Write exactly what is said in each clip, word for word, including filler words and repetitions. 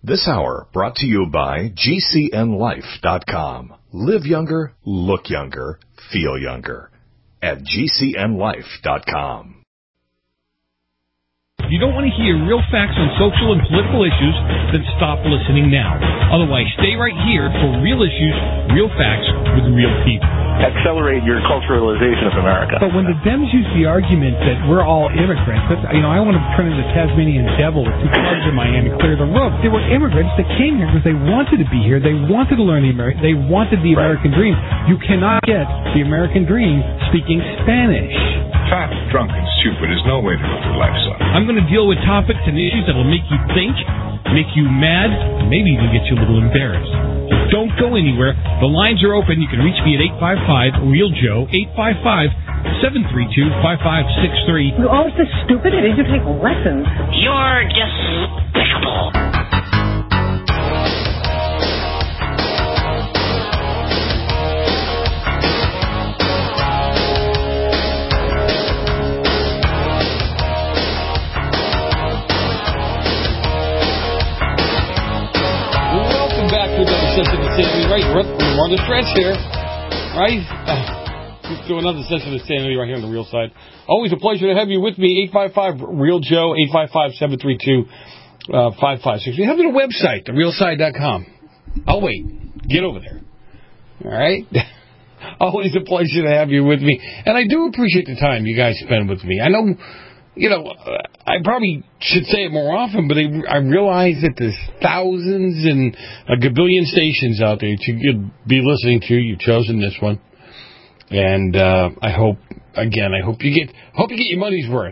This hour brought to you by G C N life dot com. Live younger, look younger, feel younger at G C N life dot com. If you don't want to hear real facts on social and political issues, then stop listening now. Otherwise, stay right here for real issues, real facts with real people. Accelerate your culturalization of America. But when the Dems use the argument that we're all immigrants, that's, you know, I want to turn into the Tasmanian devil with two clubs in my hand and clear the roof. They were immigrants that came here because they wanted to be here. They wanted to learn the American. They wanted the American dream. You cannot get the American dream speaking Spanish. Fat, drunk, and stupid is no way to live your life, son. I'm going to deal with topics and issues that will make you think, make you mad, maybe even get you a little embarrassed. Don't go anywhere. The lines are open. You can reach me at eight five five, real joe, eight five five, seven three two, five five six three. You're always this stupid. It is you take lessons. You're despicable. Right, we're, we're on the stretch here, right? Uh, let's do another session of Sanity right here on the Real Side. Always a pleasure to have you with me. eight five five, real joe, eight five five, seven three two, five five six three. We have a website, the real side dot com. I'll wait. Get over there. All right? Always a pleasure to have you with me. And I do appreciate the time you guys spend with me. I know... You know, I probably should say it more often, but I, I realize that there's thousands and a gabillion stations out there that you could be listening to. You've chosen this one, and uh, I hope, again, I hope you get, hope you get your money's worth.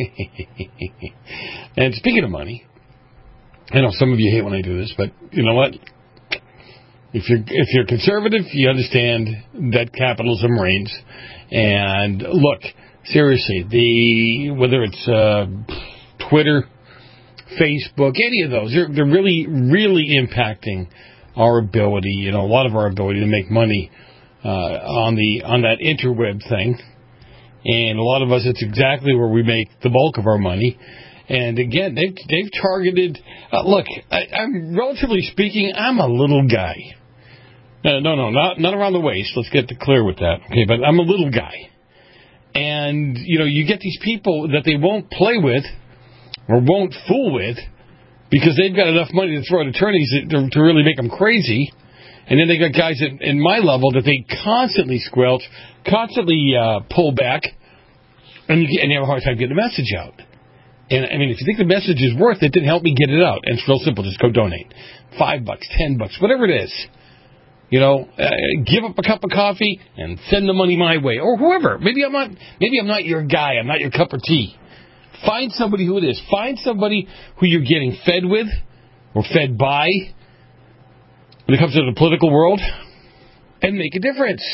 And speaking of money, I know some of you hate when I do this, but you know what? If you're if you're conservative, you understand that capitalism reigns. And look. Seriously, the whether it's uh, Twitter, Facebook, any of those, they're, they're really, really impacting our ability, you know, a lot of our ability to make money uh, on the on that interweb thing. And a lot of us, it's exactly where we make the bulk of our money. And again, they've they've targeted. Uh, look, I, I'm relatively speaking, I'm a little guy. Uh, no, no, not not around the waist. Let's get clear with that. Okay, but I'm a little guy. And, you know, you get these people that they won't play with or won't fool with because they've got enough money to throw at attorneys to, to really make them crazy. And then they got guys at, at my level that they constantly squelch, constantly uh, pull back, and you, get, and you have a hard time getting the message out. And, I mean, if you think the message is worth it, then help me get it out. And it's real simple. Just go donate. Five bucks, ten bucks, whatever it is. You know, uh, give up a cup of coffee and send the money my way, or whoever. Maybe I'm not. Maybe I'm not your guy. I'm not your cup of tea. Find somebody who it is. Find somebody who you're getting fed with or fed by when it comes to the political world, and make a difference.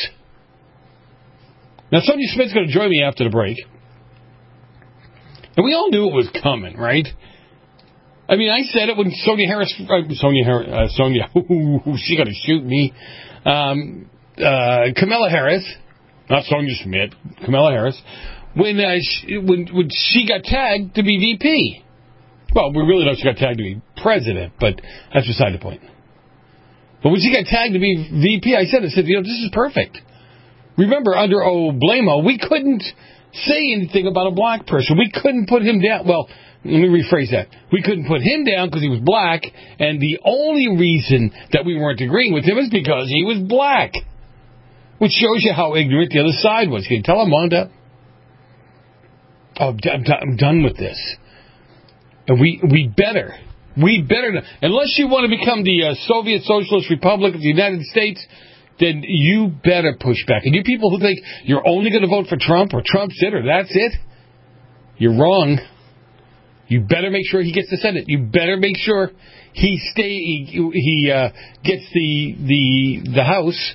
Now, Sonia Smith's going to join me after the break, and we all knew it was coming, right? I mean, I said it when Sonia Harris, uh, Sonia, uh, Sonia, she got to shoot me. Um, uh, Kamala Harris, not Sonia Smith, Kamala Harris, when, uh, she, when when she got tagged to be V P. Well, we really know she got tagged to be president, but that's beside the point. But when she got tagged to be V P, I said, I said, you know, this is perfect. Remember, under Oblamo, we couldn't say anything about a black person. We couldn't put him down. Well, let me rephrase that. We couldn't put him down because he was black, and the only reason that we weren't agreeing with him is because he was black. Which shows you how ignorant the other side was. Can you tell I'm wound up? Oh, I'm, I'm done with this. And we we better, we better, unless you want to become the uh, Soviet Socialist Republic of the United States, then you better push back. And you people who think you're only going to vote for Trump or Trump's it or that's it, you're wrong. You better make sure he gets the Senate. You better make sure he stay. He, he uh, gets the the the House.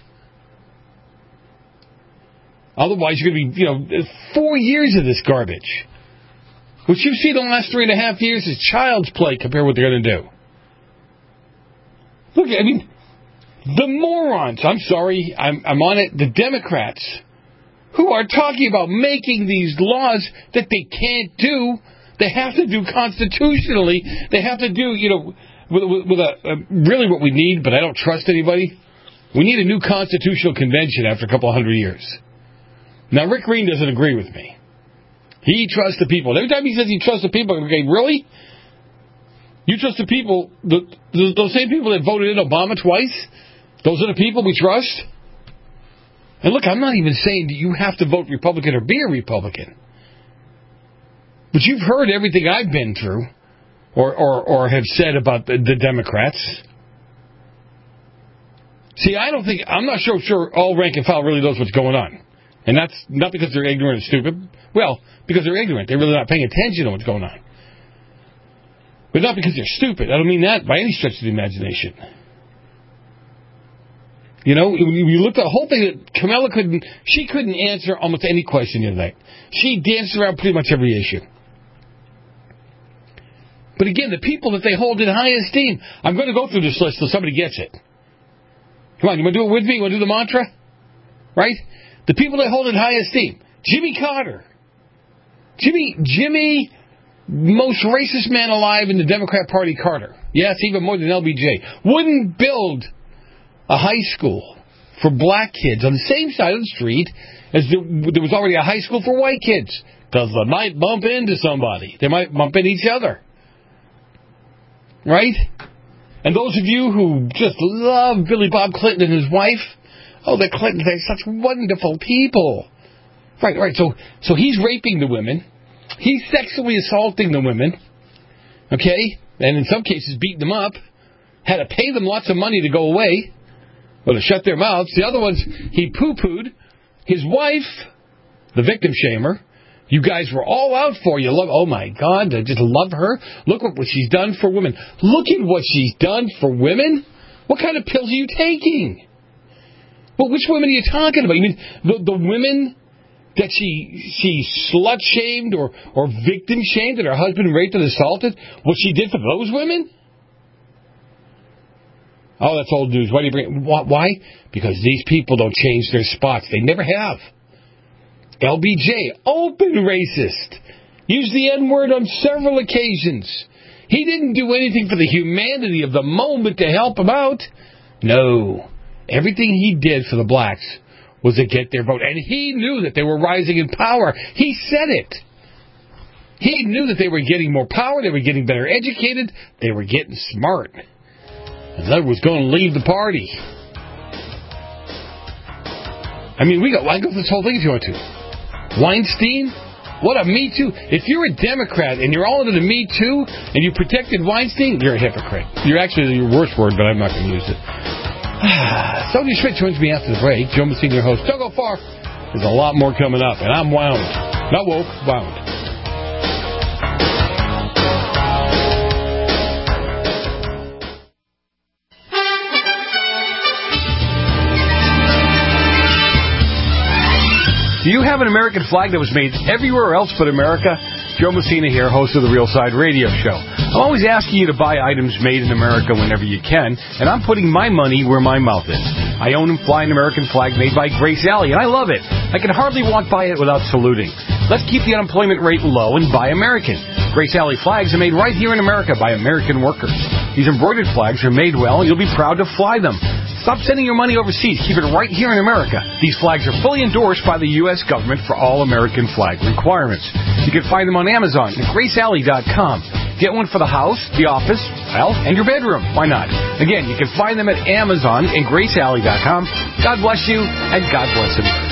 Otherwise, you're going to be, you know, four years of this garbage, which you've seen the last three and a half years is child's play compared to what they're going to do. Look, I mean, the morons. I'm sorry, I'm I'm on it. The Democrats who are talking about making these laws that they can't do. They have to do constitutionally. They have to do, you know, with, with, with a, uh, really what we need, but I don't trust anybody, we need a new constitutional convention after a couple of hundred years. Now, Rick Green doesn't agree with me. He trusts the people. Every time he says he trusts the people, okay, really? You trust the people, the, the, those same people that voted in Obama twice? Those are the people we trust? And look, I'm not even saying that you have to vote Republican or be a Republican. But you've heard everything I've been through or, or, or have said about the, the Democrats. See, I don't think, I'm not sure, sure all rank and file really knows what's going on. And that's not because they're ignorant and stupid. Well, because they're ignorant. They're really not paying attention to what's going on. But not because they're stupid. I don't mean that by any stretch of the imagination. You know, when you look at the whole thing, that Kamala couldn't, she couldn't answer almost any question the other night. She danced around pretty much every issue. But again, the people that they hold in high esteem, I'm going to go through this list till somebody gets it. Come on, you want to do it with me? You want to do the mantra? Right? The people they hold in high esteem. Jimmy Carter. Jimmy, Jimmy, most racist man alive in the Democrat Party, Carter. Yes, even more than L B J. Wouldn't build a high school for black kids on the same side of the street as there, there was already a high school for white kids. Because they might bump into somebody. They might bump into each other. Right? And those of you who just love Billy Bob Clinton and his wife, oh, the Clintons, they're such wonderful people. Right, right. So, so he's raping the women. He's sexually assaulting the women. Okay? And in some cases beating them up. Had to pay them lots of money to go away. Or to shut their mouths. The other ones, he poo-pooed. His wife, the victim shamer, you guys were all out for. You love, oh my God, I just love her. Look what, what she's done for women. Look at what she's done for women. What kind of pills are you taking? Well, which women are you talking about? You mean the, the women that she she slut-shamed or, or victim-shamed that her husband raped and assaulted? What she did for those women? Oh, that's old news. Why do you bring it? Why? Because these people don't change their spots. They never have. L B J, open racist. Used the N-word on several occasions. He didn't do anything for the humanity of the moment to help them out. No. Everything he did for the blacks was to get their vote. And he knew that they were rising in power. He said it. He knew that they were getting more power. They were getting better educated. They were getting smart. And that was going to leave the party. I mean, we got, I go through this whole thing if you want to. Weinstein? What a Me Too. If you're a Democrat and you're all into the Me Too and you protected Weinstein, you're a hypocrite. You're actually your worst word, but I'm not going to use it. Sonia Schmidt joins me after the break. Joe Messina, your host. Don't go far. There's a lot more coming up, and I'm wound. Not woke, wound. Do you have an American flag that was made everywhere else but America? Joe Messina here, host of the Real Side Radio Show. I'm always asking you to buy items made in America whenever you can, and I'm putting my money where my mouth is. I own and fly an American flag made by Grace Alley, and I love it. I can hardly walk by it without saluting. Let's keep the unemployment rate low and buy American. Grace Alley flags are made right here in America by American workers. These embroidered flags are made well, and you'll be proud to fly them. Stop sending your money overseas. Keep it right here in America. These flags are fully endorsed by the U S government for all American flag requirements. You can find them on Amazon at grace alley dot com. Get one for the house, the office, well, and your bedroom. Why not? Again, you can find them at Amazon and grace alley dot com. God bless you, and God bless America.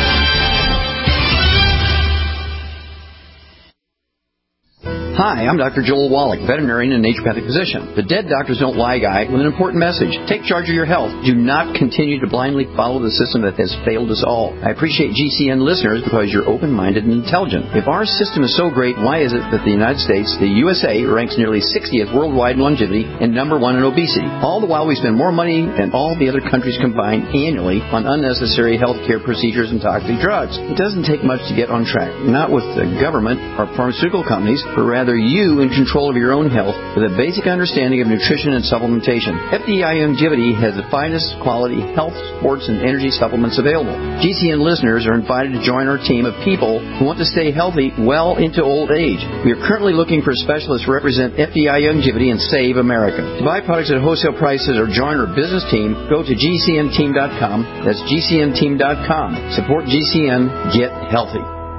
Hi, I'm Doctor Joel Wallach, veterinarian and naturopathic physician. The Dead Doctors Don't Lie guy with an important message. Take charge of your health. Do not continue to blindly follow the system that has failed us all. I appreciate G C N listeners because you're open-minded and intelligent. If our system is so great, why is it that the United States, the U S A, ranks nearly sixtieth worldwide in longevity and number one in obesity? All the while we spend more money than all the other countries combined annually on unnecessary health care procedures and toxic drugs. It doesn't take much to get on track. Not with the government or pharmaceutical companies, but rather gather you in control of your own health with a basic understanding of nutrition and supplementation. F D I Longevity has the finest quality health, sports, and energy supplements available. G C N listeners are invited to join our team of people who want to stay healthy well into old age. We are currently looking for specialists to represent F D I Longevity and Save America. To buy products at wholesale prices or join our business team, go to G C N team dot com. That's G C N team dot com. Support G C N. Get healthy.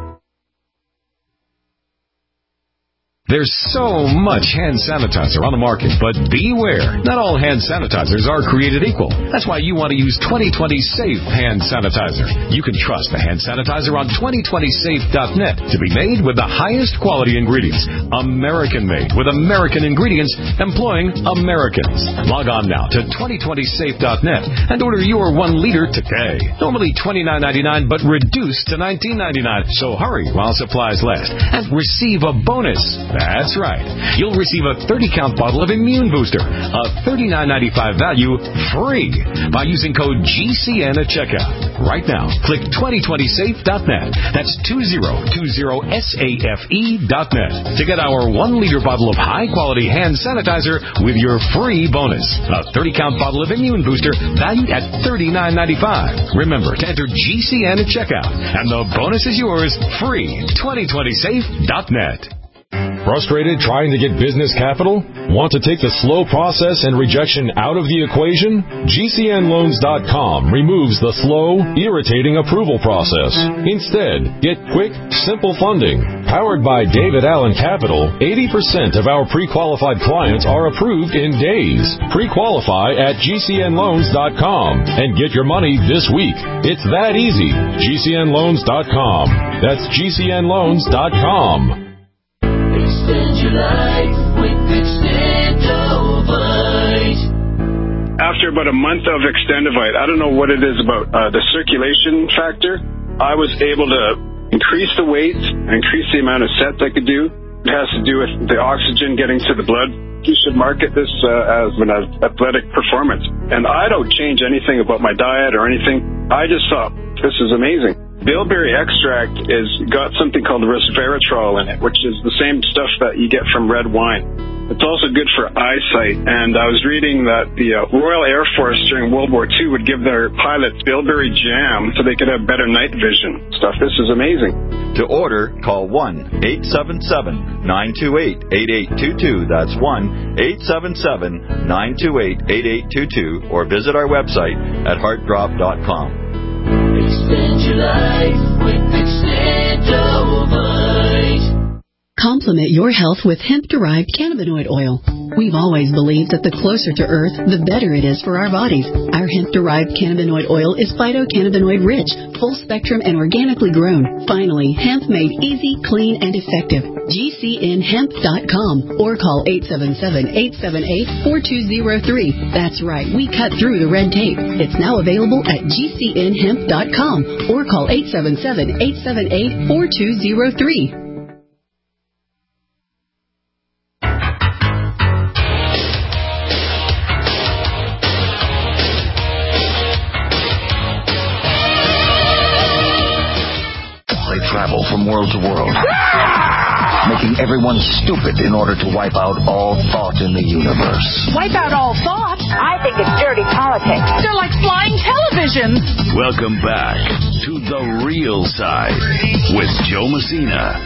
There's so much hand sanitizer on the market, but beware. Not all hand sanitizers are created equal. That's why you want to use twenty twenty Safe Hand Sanitizer. You can trust the hand sanitizer on twenty twenty safe dot net to be made with the highest quality ingredients. American-made with American ingredients employing Americans. Log on now to twenty twenty safe dot net and order your one liter today. Normally twenty-nine ninety-nine, but reduced to nineteen ninety-nine. So hurry while supplies last and receive a bonus. That's right. You'll receive a thirty count bottle of Immune Booster, a thirty-nine ninety-five value, free by using code G C N at checkout. Right now, click twenty twenty safe dot net. That's twenty twenty safe dot net to get our one liter bottle of high-quality hand sanitizer with your free bonus. A thirty count bottle of Immune Booster valued at thirty-nine ninety-five. Remember to enter G C N at checkout, and the bonus is yours free. twenty twenty safe dot net. Frustrated trying to get business capital? Want to take the slow process and rejection out of the equation? G C N loans dot com removes the slow, irritating approval process. Instead, get quick, simple funding. Powered by David Allen Capital, eighty percent of our pre-qualified clients are approved in days. Pre-qualify at G C N loans dot com and get your money this week. It's that easy. G C N loans dot com. That's G C N loans dot com. Extend your life with Extendovite. After about a month of Extendovite, I don't know what it is about uh, the circulation factor. I was able to increase the weight, increase the amount of sets I could do. It has to do with the oxygen getting to the blood. You should market this uh, as an athletic performance. And I don't change anything about my diet or anything. I just thought, this is amazing. Bilberry extract is got something called resveratrol in it, which is the same stuff that you get from red wine. It's also good for eyesight, and I was reading that the uh, Royal Air Force during World War Two would give their pilots Bilberry jam so they could have better night vision. Stuff, this is amazing. To order, call one eight seven seven, nine two eight, eight eight two two. That's one eight seven seven, nine two eight, eight eight two two, or visit our website at heart drop dot com. Extend your life with Extendovite. Complement your health with hemp-derived cannabinoid oil. We've always believed that the closer to Earth, the better it is for our bodies. Our hemp-derived cannabinoid oil is phytocannabinoid-rich, full-spectrum, and organically grown. Finally, hemp made easy, clean, and effective. G C N hemp dot com or call eight seven seven, eight seven eight, four two zero three. That's right, we cut through the red tape. It's now available at G C N hemp dot com or call eight seven seven, eight seven eight, four two zero three. Travel from world to world, making everyone stupid in order to wipe out all thought in the universe. Wipe out all thought? I think it's dirty politics. They're like flying televisions. Welcome back to The Real Side with Joe Messina.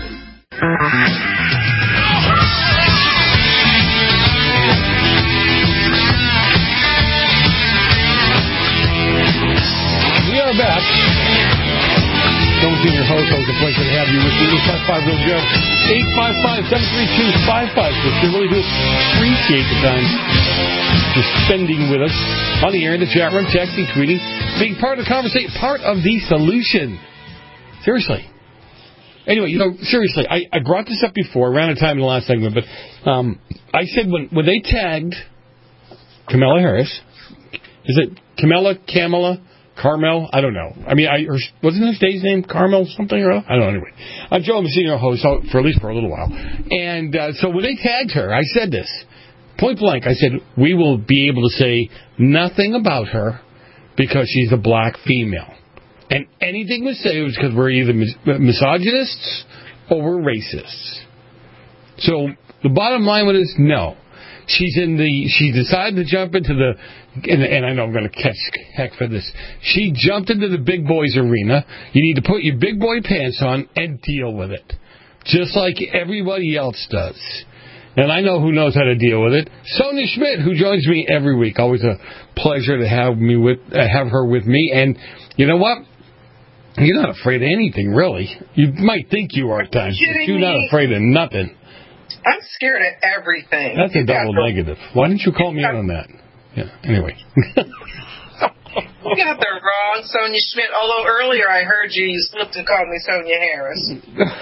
We are back. Don't see your host. Always a pleasure to have you with me. eight five five Real Joe. eight five five, seven three two, five five six. We really do appreciate the time you're spending with us on the air, in the chat room, texting, tweeting, being part of the conversation, part of the solution. Seriously. Anyway, you know, seriously, I, I brought this up before, around the time in the last segment, but um, I said when, when they tagged Kamala Harris, is it Kamala, Kamala? Carmel? I don't know. I mean, I or wasn't his stage name Carmel something or other? I don't know. Anyway, I'm Joe Messina, host, for at least for a little while. And uh, so when they tagged her, I said this, point blank, I said, we will be able to say nothing about her because she's a black female. And anything we say was because we're either mis- misogynists or we're racists. So the bottom line with this, no. She's in the. She decided to jump into the, and, and I know I'm going to catch heck for this. She jumped into the big boys arena. You need to put your big boy pants on and deal with it, just like everybody else does. And I know who knows how to deal with it. Sonia Schmidt, who joins me every week. Always a pleasure to have me with, uh, have her with me. And you know what? You're not afraid of anything, really. You might think you are at times, but you're not afraid of nothing. I'm scared of everything. That's a double yeah, negative. Why didn't you call me out on that? Yeah. Anyway. You got the wrong Sonia Schmidt. Although earlier I heard you, you slipped and called me Sonia Harris.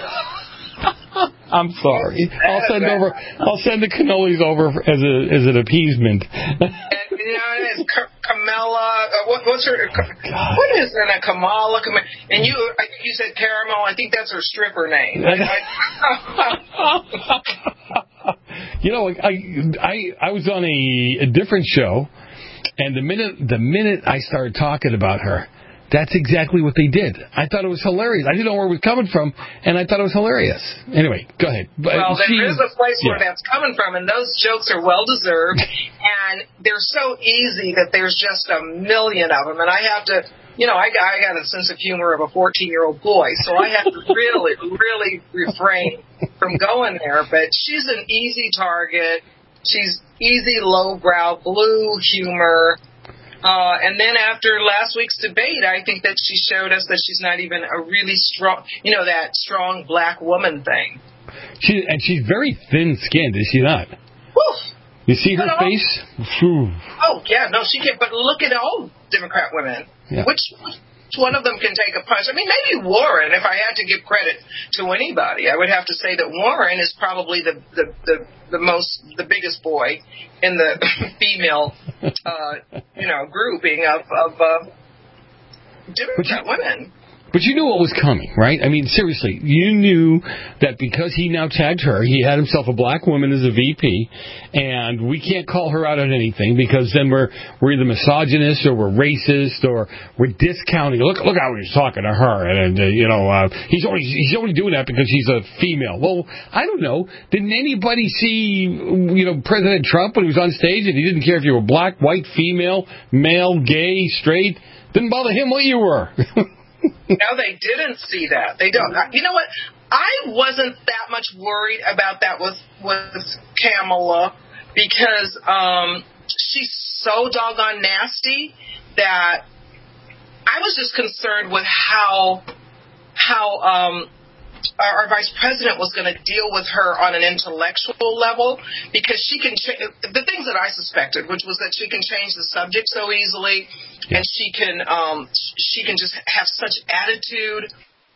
I'm sorry. I'll send over. I'll send the cannolis over as a as an appeasement. And, you know, it's Kamala. Uh, what, what's her? Oh, what is her name? Kamala. Kamala. And you, I think you said Caramel. I think that's her stripper name. You know, I I I was on a, a different show, and the minute the minute I started talking about her, that's exactly what they did. I thought it was hilarious. I didn't know where it was coming from, and I thought it was hilarious. Anyway, go ahead. Well, she, there is a place where yeah. that's coming from, and those jokes are well-deserved, and they're so easy that there's just a million of them, and I have to, you know, I, I got a sense of humor of a fourteen-year-old boy, so I have to really, really refrain from going there, but she's an easy target. She's easy, lowbrow, blue humor. Uh, and then after last week's debate, I think that she showed us that she's not even a really strong, you know, that strong black woman thing. She and she's very thin-skinned, is she not? Woof. You see her but face? Oh, oh, yeah, no, she can't. But look at all Democrat women. Yeah. Which one of them can take a punch? I mean, maybe Warren. If I had to give credit to anybody, I would have to say that Warren is probably the the the, the most the biggest boy in the female, uh, you know, grouping of of uh, Democrat you, women. But you knew what was coming, right? I mean, seriously, you knew that because he now tagged her, he had himself a black woman as a V P, and we can't call her out on anything because then we're we're either misogynist or we're racist or we're discounting. Look, look how he's talking to her, and uh, you know uh, he's only he's only doing that because she's a female. Well, I don't know. Didn't anybody see you know President Trump when he was on stage and he didn't care if you were black, white, female, male, gay, straight? Didn't bother him what you were. No, they didn't see that. They don't. You know what? I wasn't that much worried about that with with Kamala because um, she's so doggone nasty that I was just concerned with how how um, our, our vice president was going to deal with her on an intellectual level because she can ch- the things that I suspected, which was that she can change the subject so easily. And she can um, she can just have such attitude.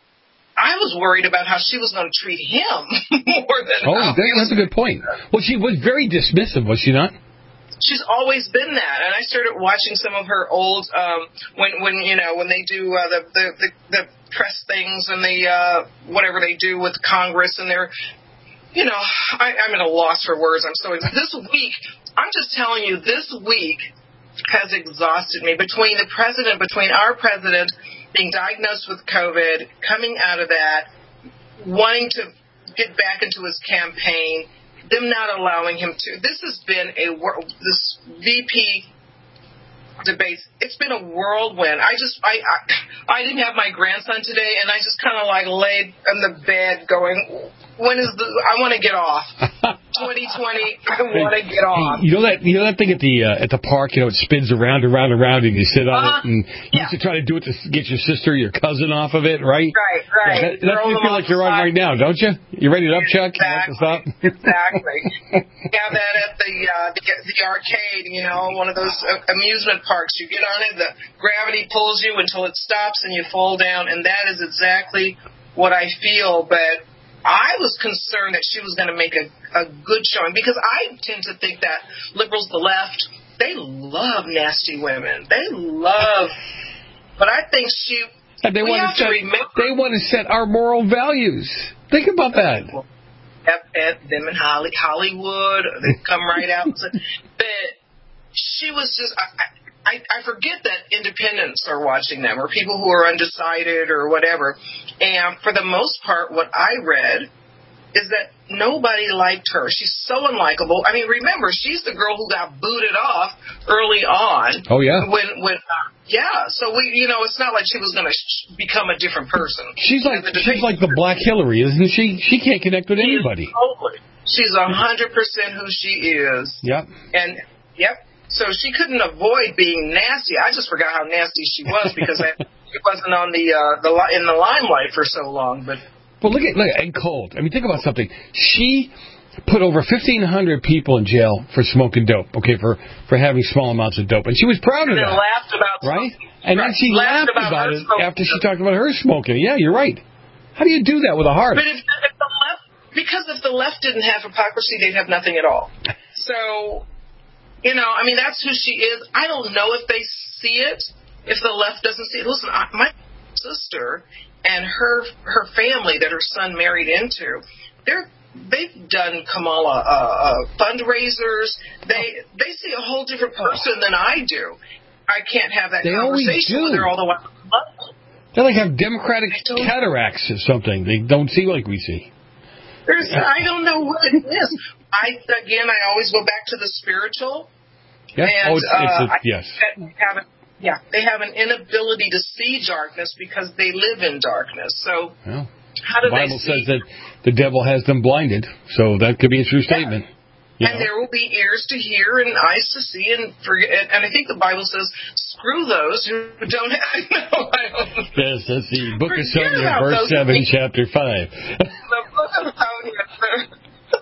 I was worried about how she was going to treat him more than. Oh, that, that's a good point. Well, she was very dismissive, was she not? She's always been that, and I started watching some of her old um, when when you know when they do uh, the, the the the press things and the uh, whatever they do with Congress, and they're you know I, I'm at a loss for words. I'm so this week. I'm just telling you, this week has exhausted me. Between the president, between our president being diagnosed with COVID, coming out of that, wanting to get back into his campaign, them not allowing him to. This has been a this V P debate. It's been a whirlwind. I just I I, I didn't have my grandson today, and I just kind of like laid in the bed going, when is the? I want to get off. twenty twenty. I want to get off. Hey, you know that you know that thing at the uh, at the park. You know, it spins around and around and around, and you sit on uh, it, and you yeah. used to try to do it to get your sister, or your cousin off of it, right? Right, right. Yeah, that, that's what you feel like you're on right now, don't you? You ready to up, Chuck? Exactly. Exactly. You have that at the, uh, the the arcade. You know, one of those uh, amusement parks. You get on it, the gravity pulls you until it stops, and you fall down. And that is exactly what I feel, but. I was concerned that she was going to make a, a good showing because I tend to think that liberals, the left, they love nasty women. They love, but I think she. And they we want have to set, to remember. They want to set our moral values. Think about that. At, at them in Holly, Hollywood, they come right out. But she was just. I, I, I forget that independents are watching them, or people who are undecided or whatever. And for the most part, what I read is that nobody liked her. She's so unlikable. I mean, remember, she's the girl who got booted off early on. Oh, yeah. When, when, uh, yeah. So we, you know, it's not like she was going to sh- become a different person. She's like, she's like the Black Hillary, isn't she? She can't connect with anybody. Totally. She's a hundred percent who she is. Yep. And yep. So she couldn't avoid being nasty. I just forgot how nasty she was because I, she wasn't on the uh, the li- in the limelight for so long. But. Well, look at look and cold. I mean, think about something. She put over fifteen hundred people in jail for smoking dope. Okay, for, for having small amounts of dope, and she was proud of and that. And laughed about right, smoking. and right. then she laughed, laughed about, about it after she talked about her smoking. Yeah, you're right. How do you do that with a heart? But if, if the left, because if the left didn't have hypocrisy, they'd have nothing at all. So, you know, I mean, that's who she is. I don't know if they see it. If the left doesn't see it, listen, I, my sister. And her her family that her son married into, they're they've done Kamala uh, uh, fundraisers. They they see a whole different person than I do. I can't have that they conversation with her, although I love her. They like have democratic cataracts or something. They don't see like we see. There's I don't know what it is. I again I always go back to the spiritual. Yeah. And, oh, it's, it's a, uh, yes. I haven't. Yeah, they have an inability to see darkness because they live in darkness. So well, how do the Bible they see? says that the devil has them blinded, so that could be a true statement. Yeah. And know. There will be ears to hear and eyes to see, and forget. And I think the Bible says, "Screw those who don't have." No, I don't. Yes, that's the Book of Sonia, verse seven, chapter five. The Book of Sonia.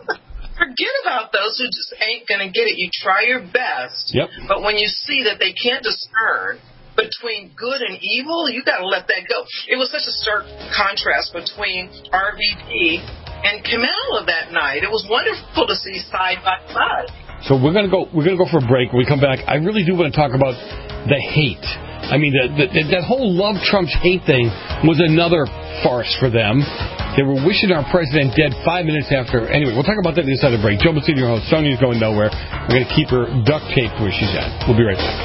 Forget about those who just ain't going to get it. You try your best. Yep. But when you see that they can't discern between good and evil, you got to let that go. It was such a stark contrast between R V P and Kamala that night. It was wonderful to see side by side. So we're going to go we're going to go for a break. When we come back, I really do want to talk about the hate. I mean, the, the, that whole love Trump's hate thing was another farce for them. They were wishing our president dead five minutes after. Anyway, we'll talk about that inside the break. Joe Messina, your host. Sonia's going nowhere. We're going to keep her duct taped where she's at. We'll be right back.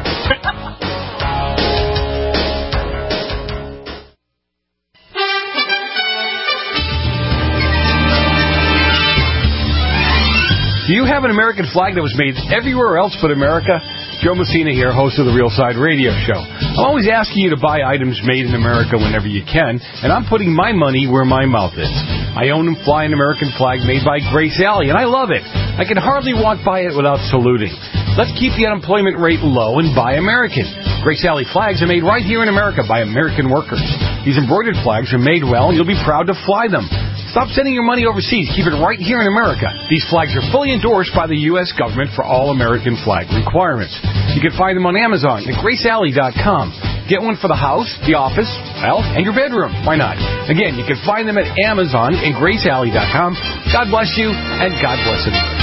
Do you have an American flag that was made everywhere else but America? Joe Messina here, host of the Real Side Radio Show. I'm always asking you to buy items made in America whenever you can, and I'm putting my money where my mouth is. I own and fly an American flag made by Grace Alley, and I love it. I can hardly walk by it without saluting. Let's keep the unemployment rate low and buy American. Grace Alley flags are made right here in America by American workers. These embroidered flags are made well, and you'll be proud to fly them. Stop sending your money overseas. Keep it right here in America. These flags are fully endorsed by the U S government for all American flag requirements. You can find them on Amazon at grace alley dot com. Get one for the house, the office, well, and your bedroom. Why not? Again, you can find them at Amazon and grace alley dot com. God bless you, and God bless America.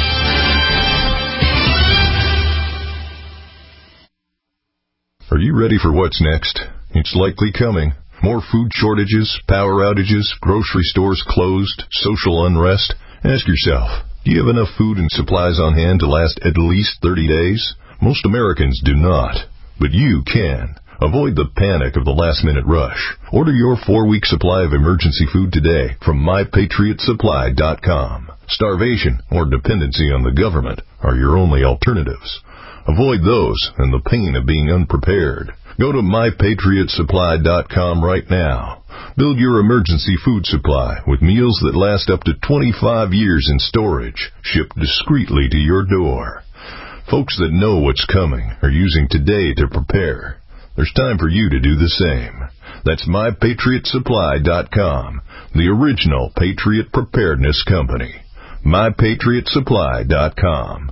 Are you ready for what's next? It's likely coming. More food shortages, power outages, grocery stores closed, social unrest. Ask yourself, do you have enough food and supplies on hand to last at least thirty days? Most Americans do not, but you can. Avoid the panic of the last-minute rush. Order your four-week supply of emergency food today from my patriot supply dot com. Starvation or dependency on the government are your only alternatives. Avoid those and the pain of being unprepared. Go to my patriot supply dot com right now. Build your emergency food supply with meals that last up to twenty-five years in storage, shipped discreetly to your door. Folks that know what's coming are using today to prepare. There's time for you to do the same. That's my patriot supply dot com, the original Patriot Preparedness Company. my patriot supply dot com.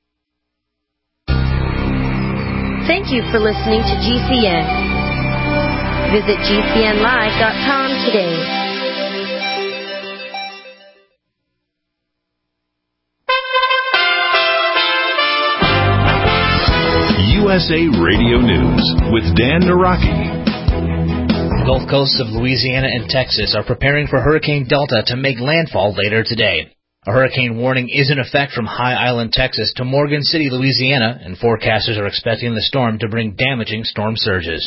Thank you for listening to G C N. Visit G C N live dot com today. U S A Radio News with Dan Naraki. The Gulf coasts of Louisiana and Texas are preparing for Hurricane Delta to make landfall later today. A hurricane warning is in effect from High Island, Texas to Morgan City, Louisiana, and forecasters are expecting the storm to bring damaging storm surges.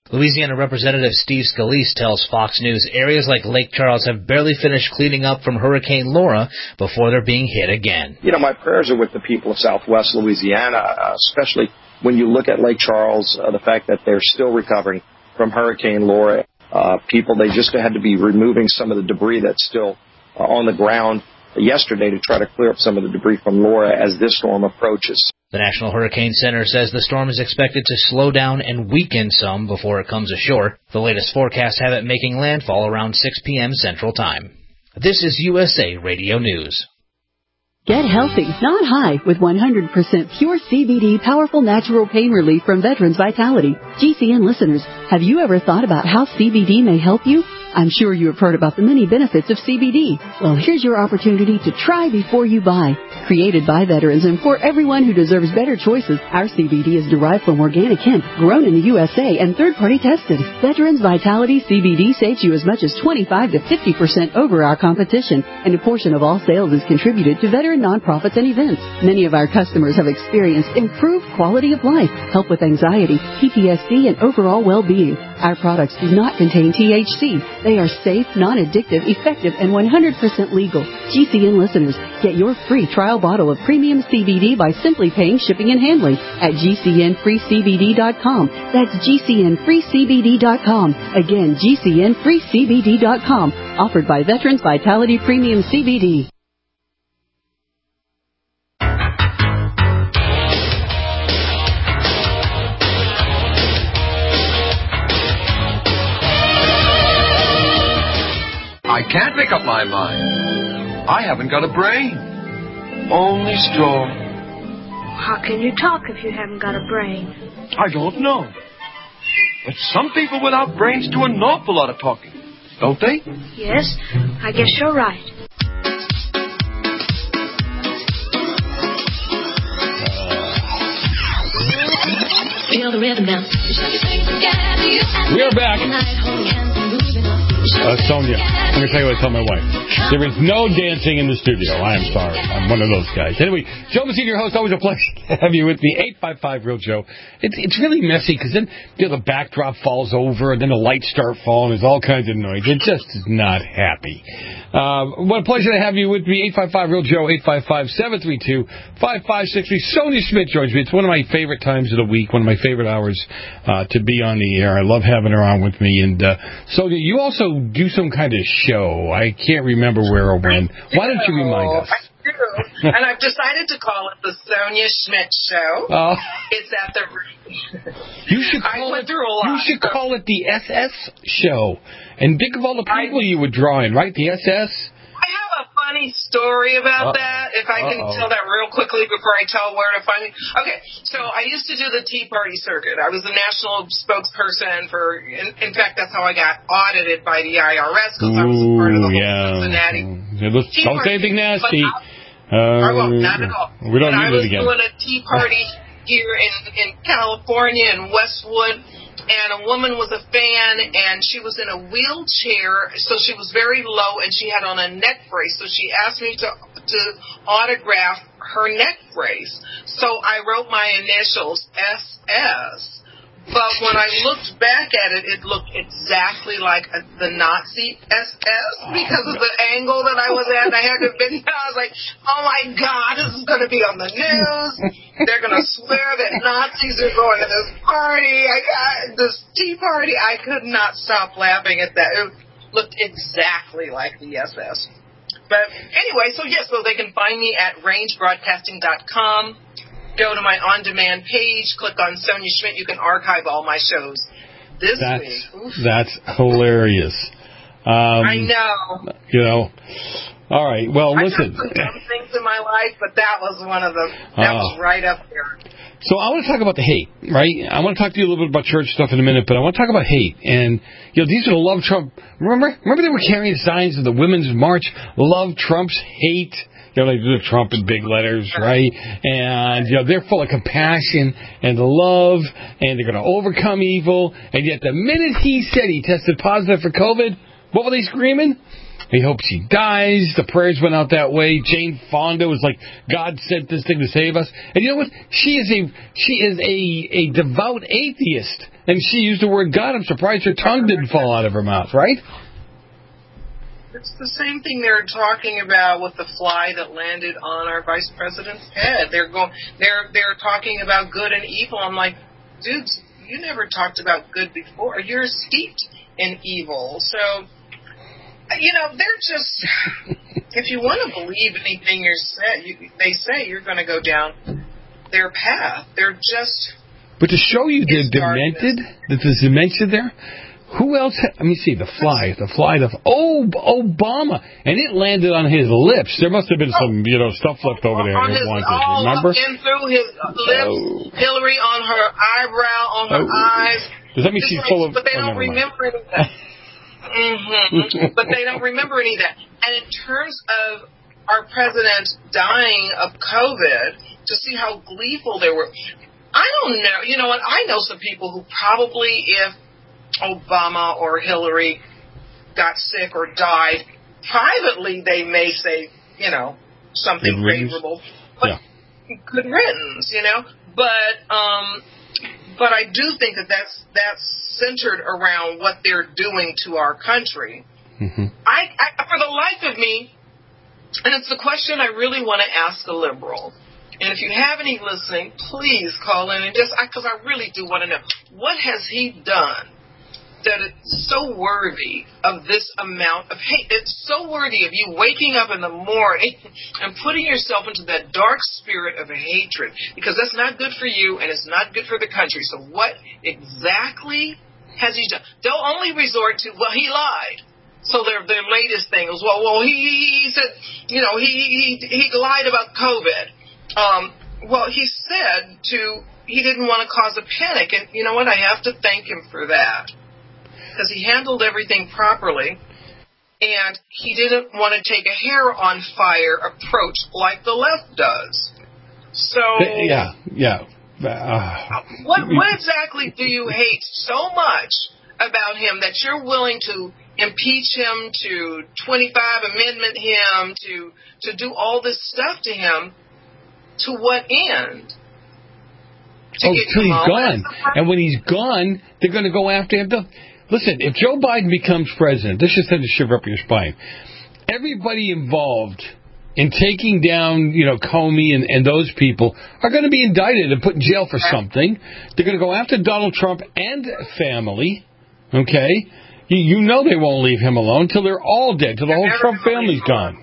Louisiana Representative Steve Scalise tells Fox News areas like Lake Charles have barely finished cleaning up from Hurricane Laura before they're being hit again. You know, my prayers are with the people of Southwest Louisiana, uh, especially when you look at Lake Charles, uh, the fact that they're still recovering from Hurricane Laura. Uh, people, they just had to be removing some of the debris that's still uh, on the ground yesterday to try to clear up some of the debris from Laura as this storm approaches. The National Hurricane Center says the storm is expected to slow down and weaken some before it comes ashore. The latest forecasts have it making landfall around six p.m. Central Time. This is U S A Radio News. Get healthy, not high, with one hundred percent pure C B D powerful natural pain relief from Veterans Vitality. G C N listeners, have you ever thought about how C B D may help you? I'm sure you have heard about the many benefits of C B D. Well, here's your opportunity to try before you buy. Created by veterans and for everyone who deserves better choices, our C B D is derived from organic hemp, grown in the U S A and third-party tested. Veterans Vitality C B D saves you as much as twenty-five to fifty percent over our competition, and a portion of all sales is contributed to veteran nonprofits and events. Many of our customers have experienced improved quality of life, help with anxiety, P T S D, and overall well-being. Our products do not contain T H C. They are safe, non-addictive, effective, and one hundred percent legal. G C N listeners, get your free trial bottle of premium C B D by simply paying shipping and handling at G C N free C B D dot com. That's G C N free C B D dot com. Again, G C N free C B D dot com. Offered by Veterans Vitality Premium C B D. I can't make up my mind. I haven't got a brain. Only straw. How can you talk if you haven't got a brain? I don't know. But some people without brains do an awful lot of talking, don't they? Yes, I guess you're right. Feel the rhythm now. We're back. Uh, Sonia, I'm going to tell you what I tell my wife. There is no dancing in the studio. I am sorry. I'm one of those guys. Anyway, Joe Messina, your host, always a pleasure to have you with me. eight five five real Joe. It's, it's really messy because then you know, the backdrop falls over and then the lights start falling. There's all kinds of noise. It just is not happy. Uh, what a pleasure to have you with me. eight five five real Joe, eight five five, seven three two, five five six three. Sonia Schmidt joins me. It's one of my favorite times of the week, one of my favorite hours uh, to be on the air. I love having her on with me. And uh, Sonia, you also do some kind of show. I can't remember where or when. Why don't you remind us? I do. And I've decided to call it the Sonia Schmidt Show. Oh. It's at the... You should call I it, through a lot, you should so. call it the S S Show. And think of all the people I, you would draw in, right? The S S? I have a funny story about Uh-oh. that, if I can Uh-oh. tell that real quickly before I tell where to find it. Okay, so I used to do the Tea Party circuit. I was the national spokesperson for, in, in fact, that's how I got audited by the I R S, because I was part of the whole yeah. Cincinnati yeah, Don't say anything nasty. I, uh, I won't, not at all. We don't but need I was it again. doing a Tea Party here in, in California, in Westwood, and a woman was a fan, and she was in a wheelchair, so she was very low, and she had on a neck brace, so she asked me to to autograph her neck brace. So I wrote my initials, S S. But when I looked back at it, it looked exactly like a, the Nazi S S because of the angle that I was at. I had to bend down. I was like, oh, my God, this is going to be on the news. They're going to swear that Nazis are going to this party. I got this tea party. I could not stop laughing at that. It looked exactly like the S S. But anyway, so, yes, so they can find me at range broadcasting dot com. Go to my on-demand page, click on Sonia Schmidt. You can archive all my shows. This that's, week. Oof. That's hilarious. Um, I know. You know. All right. Well, I've listen. I've done some dumb things in my life, but that was one of them. That uh, was right up there. So I want to talk about the hate, right? I want to talk to you a little bit about church stuff in a minute, but I want to talk about hate. And, you know, these are the Love Trump. Remember? Remember they were carrying signs of the Women's March, Love Trump's Hate. You know, they do the Trump in big letters, right? And, you know, they're full of compassion and love, and they're going to overcome evil. And yet the minute he said he tested positive for COVID, what were they screaming? He hopes he dies. The prayers went out that way. Jane Fonda was like, God sent this thing to save us. And you know what? She is a she is a, a devout atheist. And she used the word God. I'm surprised her tongue didn't fall out of her mouth, right? It's the same thing they're talking about with the fly that landed on our vice president's head. They're going they're they're talking about good and evil. I'm like, dudes, you never talked about good before. You're steeped in evil. So, you know, they're just, if you want to believe anything you're say, you, they say, you're going to go down their path. They're just... But to show you the demented, that there's dementia there, who else? Ha- Let me see, the fly, the fly, the... Oh, Obama. And it landed on his lips. There must have been some, you know, stuff left over there. On his, all remember? up in through his lips, oh. Hillary on her eyebrow, on her oh. eyes. Does that mean she's full of... But they oh, don't remember any of that. mm-hmm. But they don't remember any of that. And in terms of our president dying of COVID, to see how gleeful they were, I don't know. You know what? I know some people who probably, if Obama or Hillary got sick or died, privately they may say, you know, something favorable. But yeah. Good riddance, you know. But um, but I do think that that's that's centered around what they're doing to our country. Mm-hmm. I, I, for the life of me, and it's the question I really want to ask a liberal. And if you have any listening, please call in and just, because I, I really do want to know, what has he done that it's so worthy of this amount of hate? It's so worthy of you waking up in the morning and putting yourself into that dark spirit of hatred, because that's not good for you and it's not good for the country. So what exactly has he done? They'll only resort to, well, he lied. So their their latest thing was, well, well, he, he said, you know, he, he he lied about COVID. Um, well, he said to he didn't want to cause a panic, and you know what? I have to thank him for that, because he handled everything properly, and he didn't want to take a hair on fire approach like the left does. So yeah, yeah. Uh, what what exactly do you hate so much about him that you're willing to impeach him, to twenty-five amendment him, to to do all this stuff to him? To what end? To oh, till he's gone. And when he's gone, they're going to go after him. Listen, if Joe Biden becomes president, this should send a shiver up your spine. Everybody involved in taking down, you know, Comey and, and those people are going to be indicted and put in jail for something. They're going to go after Donald Trump and family, okay? You, you know they won't leave him alone until they're all dead, till the whole Trump family's gone.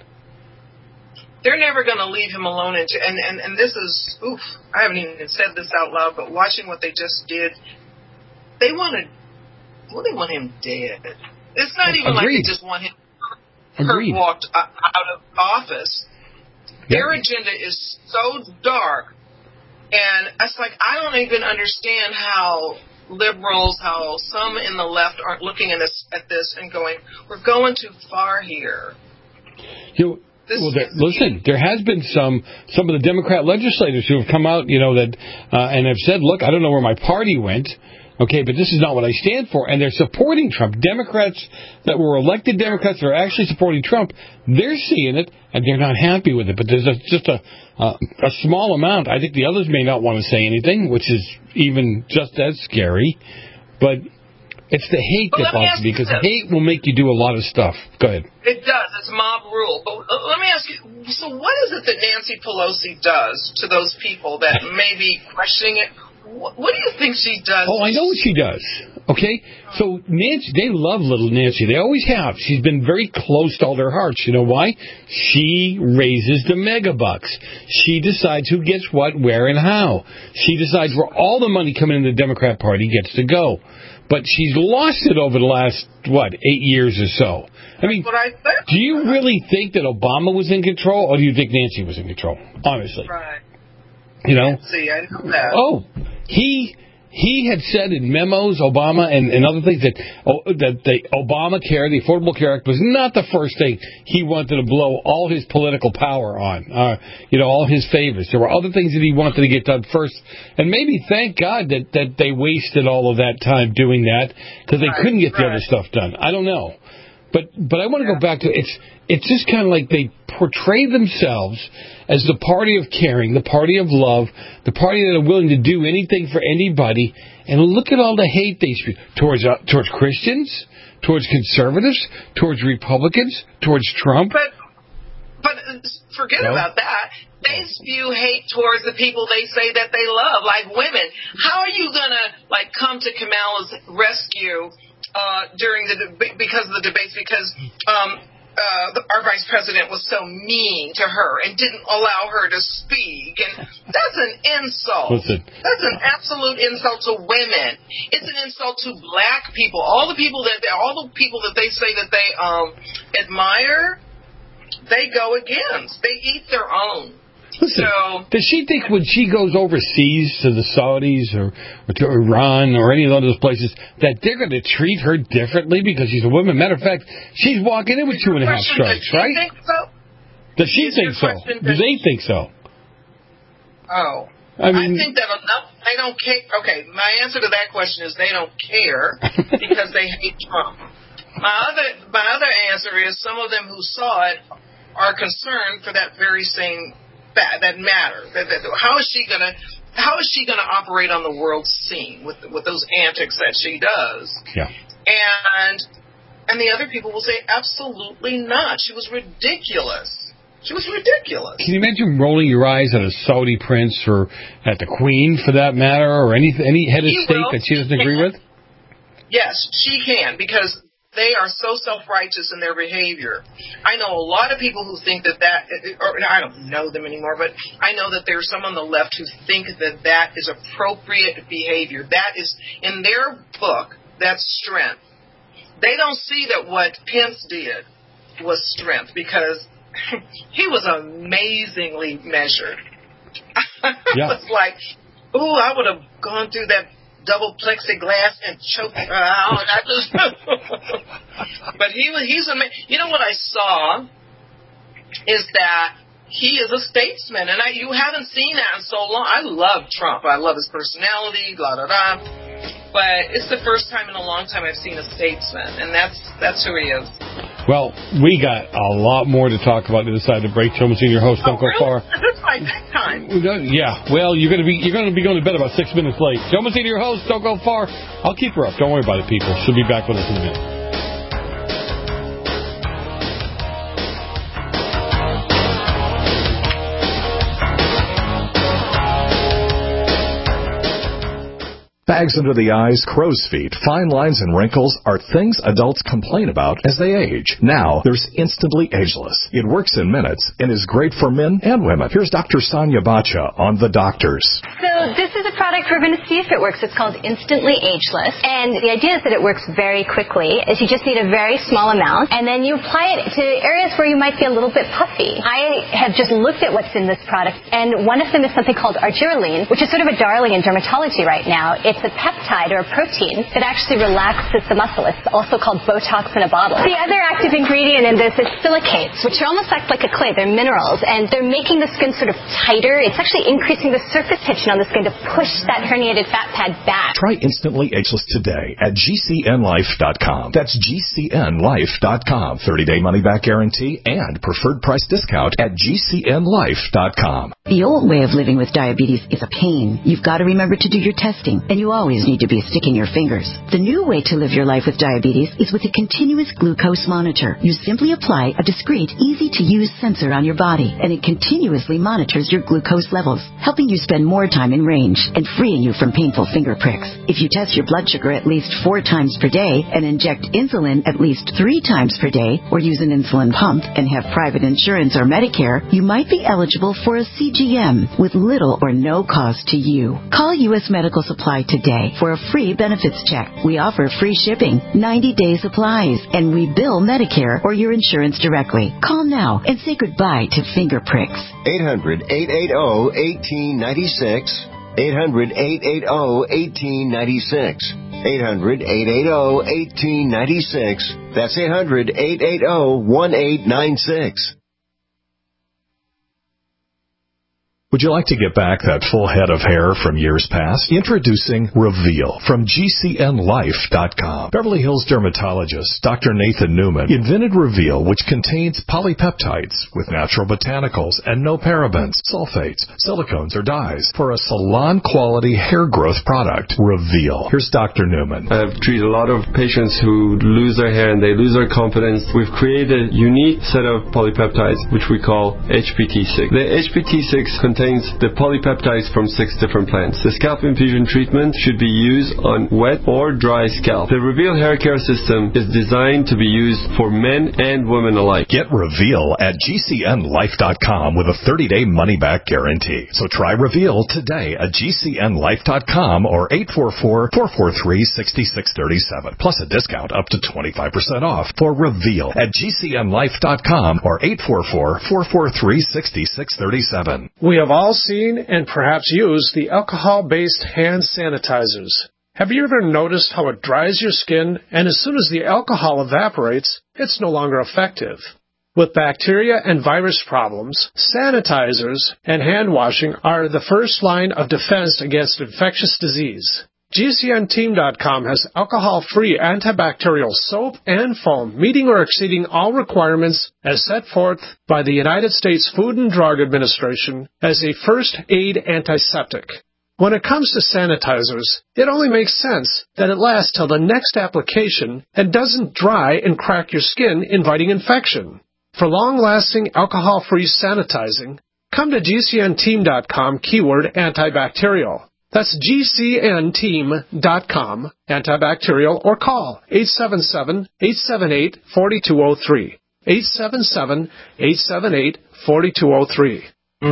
They're never going to leave him alone. And, and, and, and this is, oof, I haven't even said this out loud, but watching what they just did, they wanted, well, they want him dead. It's not even Agreed. Like they just want him Agreed. walked out of office. Their yeah. agenda is so dark, and it's like, I don't even understand how liberals, how some in the left aren't looking at this, at this and going, we're going too far here. You Well, there, listen, there has been some some of the Democrat legislators who have come out, you know, that uh, and have said, look, I don't know where my party went, okay, but this is not what I stand for, and they're supporting Trump. Democrats that were elected Democrats that are actually supporting Trump, they're seeing it, and they're not happy with it, but there's a, just a, uh, a small amount. I think the others may not want to say anything, which is even just as scary, but it's the hate but that bothers me, because hate will make you do a lot of stuff. Go ahead. It does. It's mob rule. But uh, let me ask you, so what is it that Nancy Pelosi does to those people that may be questioning it? What, what do you think she does? Oh, I know what she does. Okay? So Nancy, they love little Nancy. They always have. She's been very close to all their hearts. You know why? She raises the mega bucks. She decides who gets what, where, and how. She decides where all the money coming in the Democrat Party gets to go. But she's lost it over the last, what, eight years or so. I mean, I do you really think that Obama was in control, or do you think Nancy was in control? Honestly. Right. You know? See, I know that. Oh, he he had said in memos, Obama and, and other things, that oh, that the Obamacare, the Affordable Care Act, was not the first thing he wanted to blow all his political power on, uh, you know, all his favors. There were other things that he wanted to get done first. And maybe thank God that, that they wasted all of that time doing that, because they right, couldn't get right. the other stuff done. I don't know. But but I want to go back to it's it's just kind of like they portray themselves as the party of caring, the party of love, the party that are willing to do anything for anybody. And look at all the hate they spew towards uh, towards Christians, towards conservatives, towards Republicans, towards Trump. But but forget no? about that. They spew hate towards the people they say that they love, like women. How are you gonna like come to Kamala's rescue? Uh, during the deb- because of the debates, because um, uh, the, our vice president was so mean to her and didn't allow her to speak, and that's an insult. Listen. That's an absolute insult to women. It's an insult to black people. All the people that they, all the people that they say that they um, admire, they go against. They eat their own. Listen, so, does she think when she goes overseas to the Saudis or, or to Iran or any of those places that they're going to treat her differently because she's a woman? Matter of fact, she's walking in with two and a half strikes, right? Think so? Does she Is think so? Do they think so? Oh. I mean, I think that enough, they don't care. Okay, my answer to that question is they don't care because they hate Trump. My other, my other answer is some of them who saw it are concerned for that very same That, that matter. That, that, how is she gonna? How is she gonna operate on the world scene with with those antics that she does? Yeah. And and the other people will say absolutely not. She was ridiculous. She was ridiculous. Can you imagine rolling your eyes at a Saudi prince or at the Queen, for that matter, or any any head of She state will. that she doesn't agree with? Yes, she can, because they are so self-righteous in their behavior. I know a lot of people who think that that, or I don't know them anymore, but I know that there's some on the left who think that that is appropriate behavior. That is, in their book, that's strength. They don't see that what Pence did was strength, because he was amazingly measured. Yeah. It was like, ooh, I would have gone through that double plexiglass and choked her out. I just, but he was, he's a, you know what I saw is that he is a statesman, and I, you haven't seen that in so long. I love Trump. I love his personality, blah, blah, blah. But it's the first time in a long time I've seen a statesman, and that's that's who he is. Well, we got a lot more to talk about to the side of the break. Joe Messina, your host. Don't oh, go really? far. That's my bedtime. Yeah. Well, you're gonna be you're gonna be going to bed about six minutes late. Joe Messina, your host. Don't go far. I'll keep her up. Don't worry about it, people. She'll be back with us in a minute. Bags under the eyes, crow's feet, fine lines, and wrinkles are things adults complain about as they age. Now, there's Instantly Ageless. It works in minutes and is great for men and women. Here's Doctor Sonia Bacha on The Doctors. So this is a product we're going to see if it works. It's called Instantly Ageless. And the idea is that it works very quickly. Is you just need a very small amount, and then you apply it to areas where you might be a little bit puffy. I have just looked at what's in this product, and one of them is something called argireline, which is sort of a darling in dermatology right now. It's a peptide or a protein that actually relaxes the muscle. It's also called Botox in a bottle. The other active ingredient in this is silicates, which are almost act like a clay. They're minerals, and they're making the skin sort of tighter. It's actually increasing the surface tension on the skin to push that herniated fat pad back. Try Instantly Ageless today at G C N life dot com. That's G C N life dot com. thirty-day money-back guarantee and preferred price discount at G C N life dot com. The old way of living with diabetes is a pain. You've got to remember to do your testing, and you always need to be sticking your fingers. The new way to live your life with diabetes is with a continuous glucose monitor. You simply apply a discreet, easy-to-use sensor on your body, and it continuously monitors your glucose levels, helping you spend more time in range and freeing you from painful finger pricks. If you test your blood sugar at least four times per day and inject insulin at least three times per day, or use an insulin pump and have private insurance or Medicare, you might be eligible for a C G M with little or no cost to you. Call U S Medical Supply today for a free benefits check. We offer free shipping, ninety-day supplies, and we bill Medicare or your insurance directly. Call now and say goodbye to finger pricks. eight hundred, eight eight zero, one eight nine six. eight hundred, eight eight zero, one eight nine six. eight hundred, eight eight zero, one eight nine six. That's eight hundred, eight eight zero, one eight nine six. Would you like to get back that full head of hair from years past? Introducing Reveal from G C N Life dot com. Beverly Hills dermatologist Doctor Nathan Newman invented Reveal, which contains polypeptides with natural botanicals and no parabens, sulfates, silicones, or dyes for a salon-quality hair growth product. Reveal. Here's Doctor Newman. I've treated a lot of patients who lose their hair and they lose their confidence. We've created a unique set of polypeptides, which we call H P T six. The H P T six contains the polypeptides from six different plants. The scalp infusion treatment should be used on wet or dry scalp. The Reveal hair care system is designed to be used for men and women alike. Get Reveal at G C N Life dot com with a thirty-day money-back guarantee. So try Reveal today at G C N Life dot com or eight four four, four four three, six six three seven. Plus a discount up to twenty-five percent off for Reveal at G C N Life dot com or eight four four, four four three, six six three seven. We have all seen and perhaps used the alcohol-based hand sanitizers. Have you ever noticed how it dries your skin, and as soon as the alcohol evaporates, it's no longer effective? With bacteria and virus problems, sanitizers and hand washing are the first line of defense against infectious disease. G C N team dot com has alcohol-free antibacterial soap and foam meeting or exceeding all requirements as set forth by the United States Food and Drug Administration as a first aid antiseptic. When it comes to sanitizers, it only makes sense that it lasts till the next application and doesn't dry and crack your skin, inviting infection. For long-lasting alcohol-free sanitizing, come to G C N team dot com keyword antibacterial. That's G C N team dot com, antibacterial, or call eight seven seven, eight seven eight, four two zero three. eight seven seven, eight seven eight, four two zero three.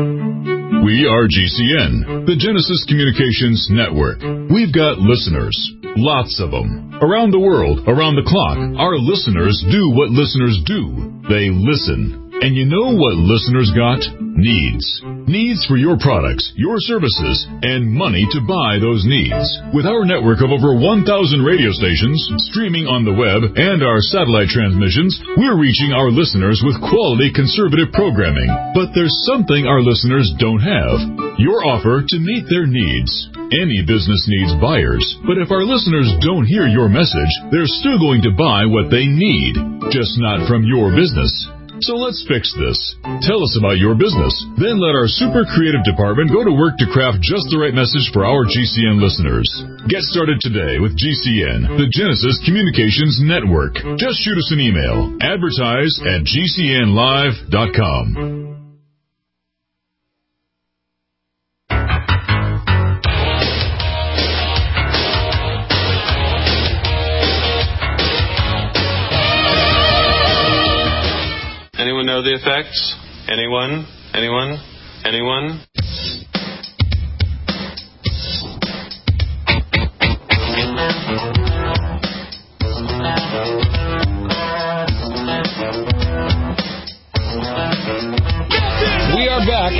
We are G C N, the Genesis Communications Network. We've got listeners, lots of them. Around the world, around the clock, our listeners do what listeners do. They listen. And you know what listeners got? Needs. Needs for your products, your services, and money to buy those needs. With our network of over one thousand radio stations, streaming on the web, and our satellite transmissions, we're reaching our listeners with quality conservative programming. But there's something our listeners don't have. Your offer to meet their needs. Any business needs buyers, but if our listeners don't hear your message, they're still going to buy what they need, just not from your business. So let's fix this. Tell us about your business. Then let our super creative department go to work to craft just the right message for our G C N listeners. Get started today with G C N, the Genesis Communications Network. Just shoot us an email. Advertise at G C N live dot com. Anyone know the effects? Anyone? Anyone? Anyone? We are back.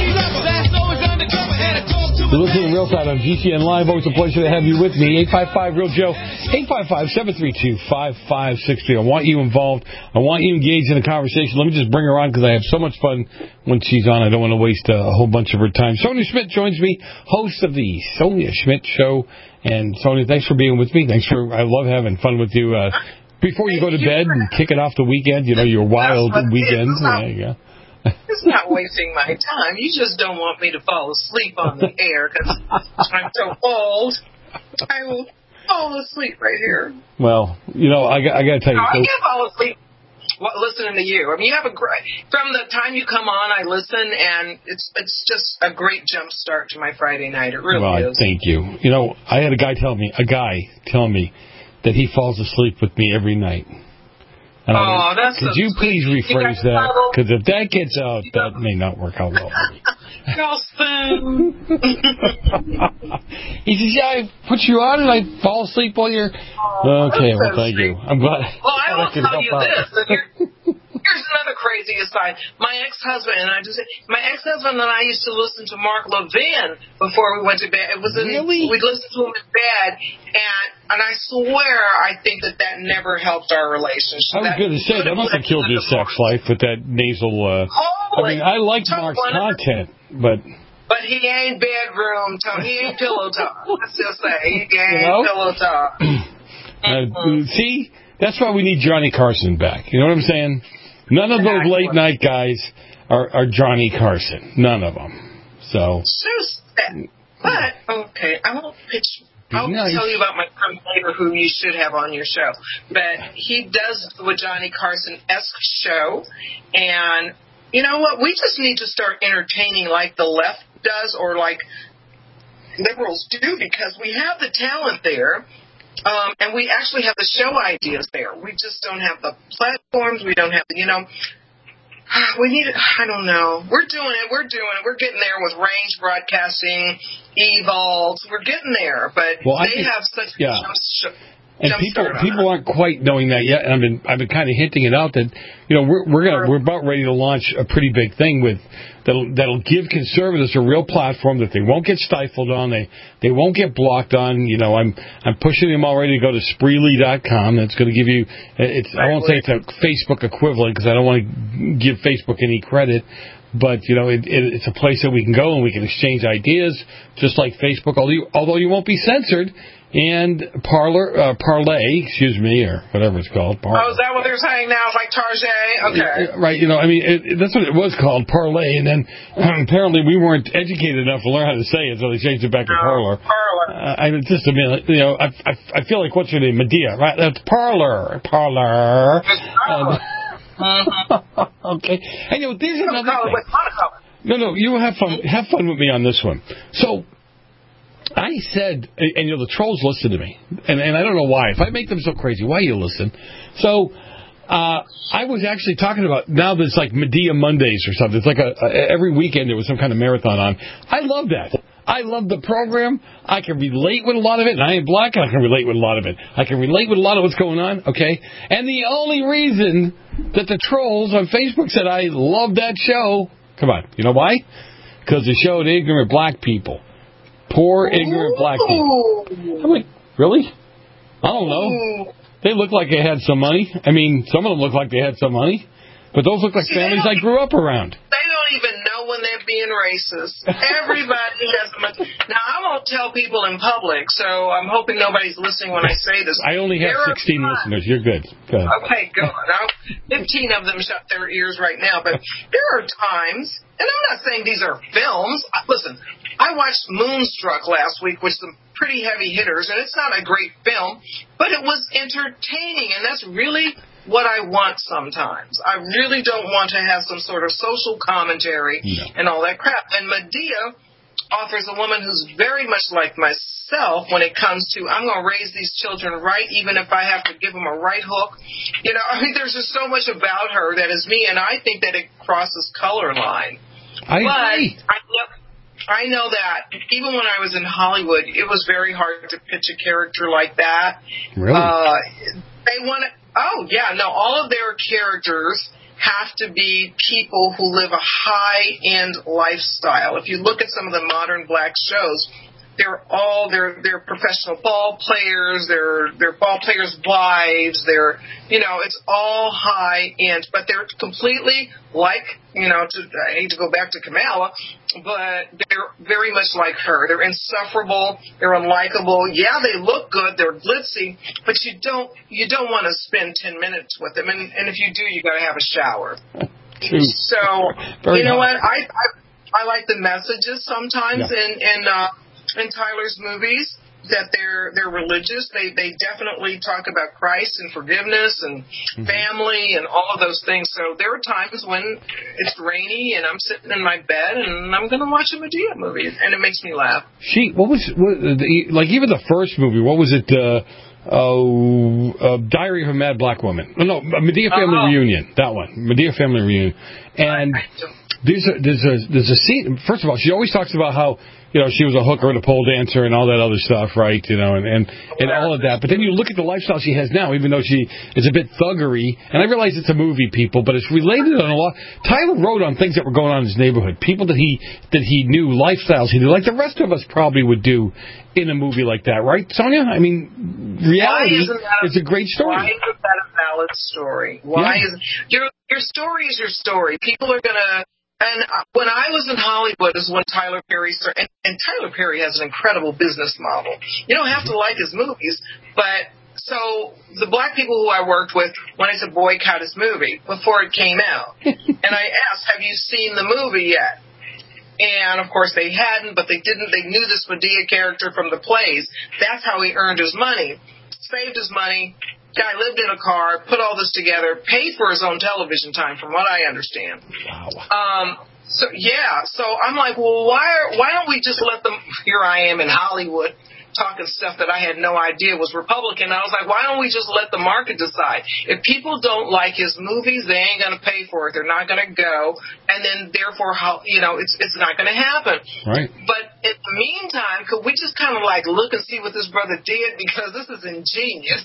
You're listening real time on G C N Live. Always a pleasure to have you with me. eight five five real Joe. eight five five, seven three two, five five six three. I want you involved. I want you engaged in the conversation. Let me just bring her on because I have so much fun when she's on. I don't want to waste a whole bunch of her time. Sonia Schmidt joins me, host of the Sonia Schmidt Show. And Sonia, thanks for being with me. Thanks for, I love having fun with you. Uh, before you go to bed and kick it off the weekend, you know, your wild weekends. There you go. It's not wasting my time. You just don't want me to fall asleep on the air because I'm so old. I will fall asleep right here. Well, you know, I, I got to tell you. No, so, I can't fall asleep listening to you. I mean, you have a great, from the time you come on, I listen, and it's it's just a great jump start to my Friday night. It really well, is. Thank you. You know, I had a guy tell me, a guy tell me that he falls asleep with me every night. And oh, went, that's Could so you please sweet. rephrase you that? Because if that gets out, that may not work out well. Nelson. He says, yeah, I put you on and I fall asleep while you're... Oh, okay, well, so thank sweet. you. I'm glad. Well, I will I can tell you out. this. And here, here's another crazy aside. My ex-husband and I just... My ex-husband and I used to listen to Mark Levin before we went to bed. It was in, really? We'd listen to him in bed, and and I swear I think that that never helped our relationship. I was going to say, that must have killed your sex life with that nasal... Uh, Holy, I mean, I like Mark's content, but... But he ain't bedroom talk. He ain't pillow talk. Let's just say he ain't You know? pillow talk. Uh, see, that's why we need Johnny Carson back. You know what I'm saying? None of those late night guys are, are Johnny Carson. None of them. So. Just that. But okay, I won't pitch. I'll nice. tell you about my friend neighbor who you should have on your show. But he does a Johnny Carson-esque show, and you know what? We just need to start entertaining like the left does, or like liberals do, because we have the talent there. Um, and we actually have the show ideas there. We just don't have the platforms. We don't have the, you know, we need, I don't know. We're doing it. We're doing it. We're getting there with Range Broadcasting, Evolve. We're getting there. But well, they think, have such yeah. a jump, sh- And jump people start on people it. aren't quite knowing that yet. And I've been I've been kind of hinting it out that, you know, we're we're gonna we're about ready to launch a pretty big thing with that'll that'll give conservatives a real platform that they won't get stifled on, they they won't get blocked on. You know, I'm I'm pushing them already to go to Spreely dot com. That's going to give you it's I won't say it's a Facebook equivalent because I don't want to give Facebook any credit. But, you know, it, it, it's a place that we can go and we can exchange ideas, just like Facebook, although you, although you won't be censored. And Parler, uh, Parlay, excuse me, or whatever it's called. Parler. Oh, is that what they're saying now? It's like Tarjay? Okay. Right, you know, I mean, it, that's what it was called, Parlay. And then um, apparently we weren't educated enough to learn how to say it, so they changed it back to no, Parler. Parler. Uh, I mean, just a minute, you know, I, I, I feel like, what's your name? Medea, right? That's Parler. Parler. Parler. Mm-hmm. Okay. And, you know, there's another thing. No, no, you have fun. Have fun with me on this one. So, I said, and, and you know, the trolls listen to me, and, and I don't know why. If I make them so crazy, why you listen? So, uh, I was actually talking about, now there's like Medea Mondays or something. It's like a, a every weekend there was some kind of marathon on. I love that. I love the program. I can relate with a lot of it, and I ain't black, and I can relate with a lot of it. I can relate with a lot of what's going on, okay? And the only reason that the trolls on Facebook said I love that show, come on, you know why? Because they showed ignorant black people. Poor, ignorant black people. I'm like, really? I don't know. They look like they had some money. I mean, some of them look like they had some money. But those look like See, families I grew up around. They don't even know when they're being racist. Everybody has a... Now, I won't tell people in public, so I'm hoping nobody's listening when I say this. I only have there sixteen listeners. You're good. Go ahead. Okay, good. Now, fifteen of them shut their ears right now. But there are times, and I'm not saying these are films. Listen, I watched Moonstruck last week with some pretty heavy hitters, and it's not a great film, but it was entertaining, and that's really what I want sometimes. I really don't want to have some sort of social commentary no. and all that crap. And Medea offers a woman who's very much like myself when it comes to, I'm going to raise these children right, even if I have to give them a right hook. You know, I mean, there's just so much about her that is me, and I think that it crosses color line. I but agree. I know, I know that even when I was in Hollywood, it was very hard to pitch a character like that. Really? Uh, they want to... Oh, yeah, no, all of their characters have to be people who live a high-end lifestyle. If you look at some of the modern black shows, they're all, they're, they're professional ball players, they're, they're ball players' wives, they're, you know, it's all high-end, but they're completely like, you know, to, I hate to go back to Kamala, but they're very much like her. They're insufferable, they're unlikable. Yeah, they look good, they're glitzy, but you don't, you don't want to spend ten minutes with them, and, and if you do, you got to have a shower. So, Very you know hard. what, I, I, I like the messages sometimes yeah. in, in, uh, in Tyler's movies, that they're they're religious. They they definitely talk about Christ and forgiveness and mm-hmm. family and all of those things. So there are times when it's rainy and I'm sitting in my bed and I'm going to watch a Medea movie, and it makes me laugh. She what was what, the, like even the first movie? What was it? Uh, oh, uh, Diary of a Mad Black Woman. No, no Medea Family uh-huh. Reunion. That one, Medea Family Reunion. And there's a, there's a there's a scene. First of all, she always talks about how, you know, she was a hooker and a pole dancer and all that other stuff, right? You know, and, and, and all of that. But then you look at the lifestyle she has now, even though she is a bit thuggery. And I realize it's a movie, people, but it's related on a lot. Tyler wrote on things that were going on in his neighborhood, people that he that he knew, lifestyles he knew, like the rest of us probably would do in a movie like that, right, Sonia? I mean, reality is a great story. Why isn't that a valid story? Why yeah. is your your story is your story? People are gonna And when I was in Hollywood is when Tyler Perry started, and, and Tyler Perry has an incredible business model. You don't have to like his movies, but so the black people who I worked with wanted to boycott his movie before it came out. And I asked, have you seen the movie yet? And, of course, they hadn't, but they didn't. They knew this Medea character from the plays. That's how he earned his money, saved his money. Guy lived in a car, put all this together, paid for his own television time, from what I understand. Wow. Um, so, yeah, so I'm like, well, why are, why don't we just let them, here I am in Hollywood, talking stuff that I had no idea was Republican. I was like, why don't we just let the market decide? If people don't like his movies, they ain't going to pay for it. They're not going to go. And then, therefore, how, you know, it's it's not going to happen. Right. But in the meantime, could we just kind of, like, look and see what this brother did? Because this is ingenious.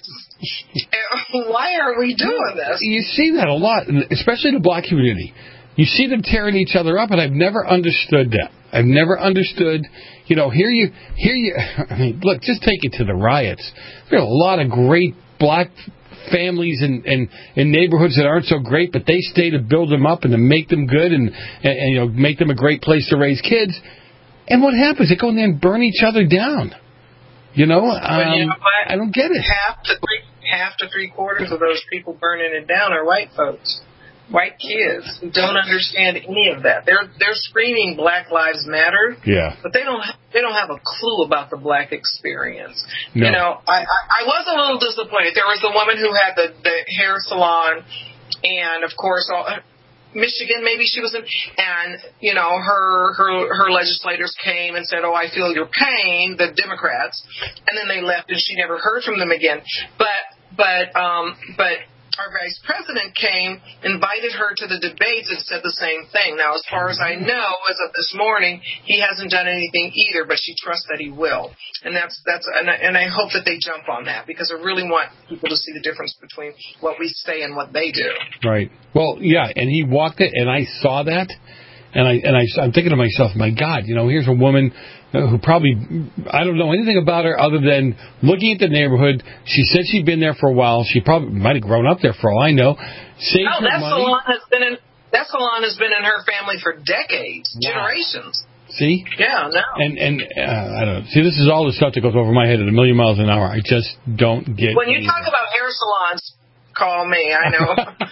And why are we doing this? You see that a lot, especially in the black community. You see them tearing each other up, and I've never understood that. I've never understood, you know, here you, here you, I mean, look, just take it to the riots. There are a lot of great black families and in, in, in neighborhoods that aren't so great, but they stay to build them up and to make them good and, and, and, you know, make them a great place to raise kids. And what happens? They go in there and burn each other down. You know, um, you know I don't get it. Half to three, half to three quarters of those people burning it down are white folks. White kids who don't understand any of that. They're they're screaming Black Lives Matter, yeah, but they don't they don't have a clue about the black experience. No. You know, I, I I was a little disappointed. There was the woman who had the, the hair salon, and of course, all, Michigan, maybe she was in, and you know, her her her legislators came and said, "Oh, I feel your pain," the Democrats, and then they left, and she never heard from them again. But but um but. Our vice president came, invited her to the debates, and said the same thing. Now, as far as I know, as of this morning, he hasn't done anything either, but she trusts that he will. And that's that's and I, and I hope that they jump on that, because I really want people to see the difference between what we say and what they do. Right. Well, yeah, and he walked it, and I saw that, and I and I, I'm thinking to myself, my God, you know, here's a woman who probably, I don't know anything about her other than looking at the neighborhood. She said she'd been there for a while. She probably might have grown up there for all I know. Saved oh, her that money. salon has been in that salon has been in her family for decades, wow. generations. See? Yeah, no. And and uh, I don't know. See, this is all the stuff that goes over my head at a million miles an hour. I just don't get. When you talk about hair salons, call me. I know.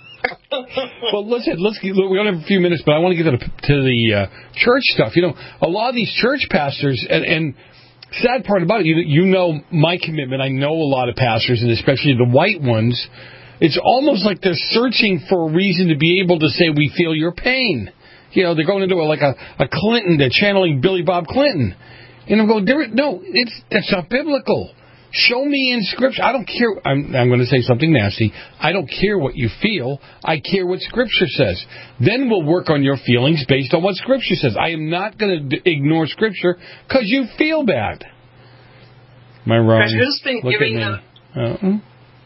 Well, listen, let's we only have a few minutes, but I want to get to the, to the uh, church stuff. You know, a lot of these church pastors, and, and sad part about it, you, you know my commitment. I know a lot of pastors, and especially the white ones. It's almost like they're searching for a reason to be able to say, we feel your pain. You know, they're going into a, like a, a Clinton, they're channeling Billy Bob Clinton. And I'm going, no, it's that's not biblical. Show me in Scripture. I don't care. I'm, I'm going to say something nasty. I don't care what you feel. I care what Scripture says. Then we'll work on your feelings based on what Scripture says. I am not going to d- ignore Scripture because you feel bad. Am I wrong? Who's been Look giving at me.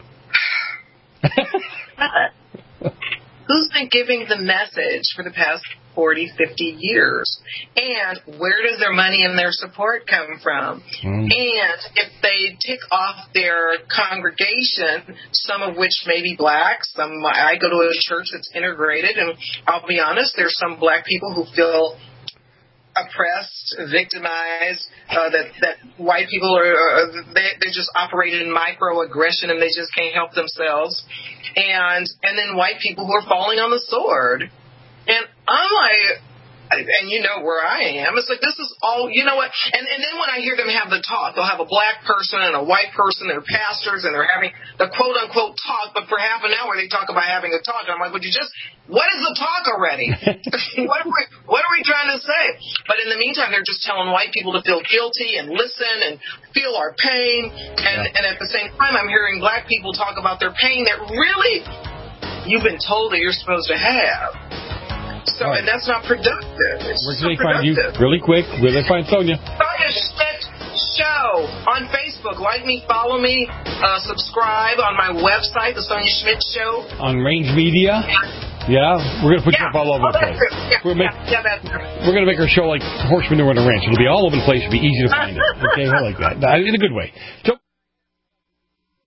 Uh-uh. Who's been giving the message for the past forty, fifty years? And where does their money and their support come from? Mm. And if they tick off their congregation, some of which may be black, some I go to a church that's integrated, and I'll be honest, there's some black people who feel oppressed, victimized, uh, that, that white people are, uh, they, they just operate in microaggression and they just can't help themselves. And, and then white people who are falling on the sword. And I'm like, and you know where I am. It's like, this is all, you know what? And, and then when I hear them have the talk, they'll have a black person and a white person, they're pastors, and they're having the quote-unquote talk, but for half an hour they talk about having a talk. And I'm like, would you just, what is the talk already? what, are we, what are we trying to say? But in the meantime, they're just telling white people to feel guilty and listen and feel our pain. And, and at the same time, I'm hearing black people talk about their pain that really you've been told that you're supposed to have. So, right. And that's not productive. It's Where can they find you? Really quick, where they find Sonia? Sonia Schmidt Show on Facebook. Like me, follow me, uh, subscribe on my website, The Sonia Schmidt Show. On Range Media? Yeah, we're going to put yeah. you up all over oh, the place. Yeah, we're make, yeah, yeah, that's true. We're going to make our show like horse manure on a ranch. It'll be all over the place. It'll be easy to find it. Okay, I like that. In a good way. So.